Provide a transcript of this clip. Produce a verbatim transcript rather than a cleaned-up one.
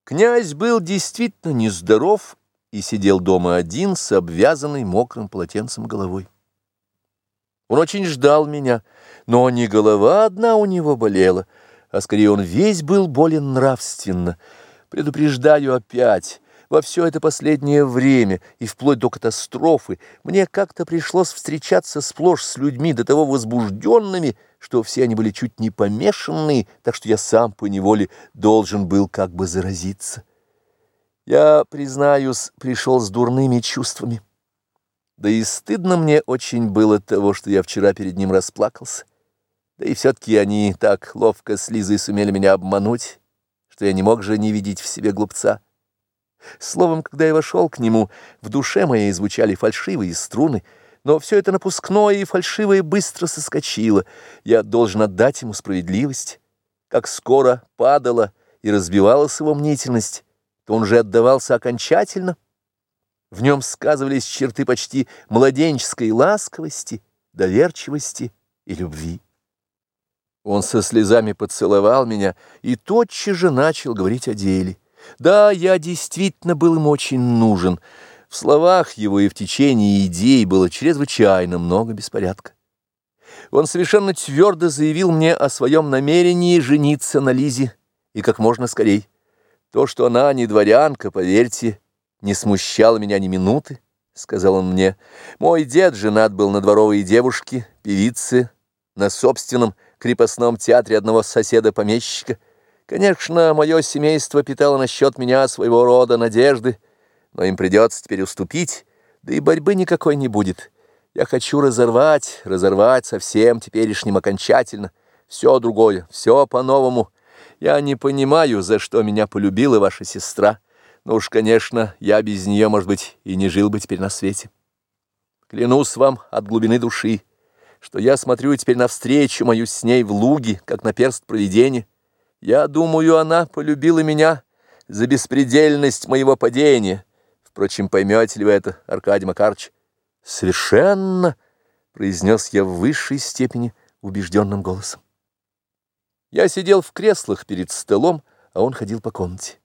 Князь был действительно нездоров и сидел дома один с обвязанной мокрым полотенцем головой. Он очень ждал меня, но не голова одна у него болела, а скорее он весь был болен нравственно. Предупреждаю опять, во все это последнее время и вплоть до катастрофы мне как-то пришлось встречаться сплошь с людьми до того возбужденными, что все они были чуть не помешанные, так что я сам поневоле должен был как бы заразиться. Я, признаюсь, пришел с дурными чувствами. Да и стыдно мне очень было того, что я вчера перед ним расплакался. Да и все-таки они так ловко с Лизой сумели меня обмануть, что я не мог же не видеть в себе глупца. Словом, когда я вошел к нему, в душе моей звучали фальшивые струны, но все это напускное и фальшивое быстро соскочило. Я должен отдать ему справедливость. Как скоро падала и разбивалась его мнительность, то он уже отдавался окончательно. В нем сказывались черты почти младенческой ласковости, доверчивости и любви. Он со слезами поцеловал меня и тотчас же начал говорить о деле. Да, я действительно был ему очень нужен. В словах его и в течении идей было чрезвычайно много беспорядка. Он совершенно твердо заявил мне о своем намерении жениться на Лизе и как можно скорей. То, что она не дворянка, поверьте, не смущало меня ни минуты, — сказал он мне. Мой дед женат был на дворовой девушке, певице, на собственном крепостном театре одного соседа-помещика. Конечно, мое семейство питало насчет меня своего рода надежды, но им придется теперь уступить, да и борьбы никакой не будет. Я хочу разорвать, разорвать со всем теперешним окончательно. Все другое, все по-новому. Я не понимаю, за что меня полюбила ваша сестра, но уж, конечно, я без нее, может быть, и не жил бы теперь на свете. Клянусь вам от глубины души, что я смотрю теперь навстречу мою с ней в луге, как на перст провидения. Я думаю, она полюбила меня за беспредельность моего падения. Впрочем, поймете ли вы это, Аркадий Макарыч? Совершенно, произнес я в высшей степени убежденным голосом. Я сидел в креслах перед столом, а он ходил по комнате.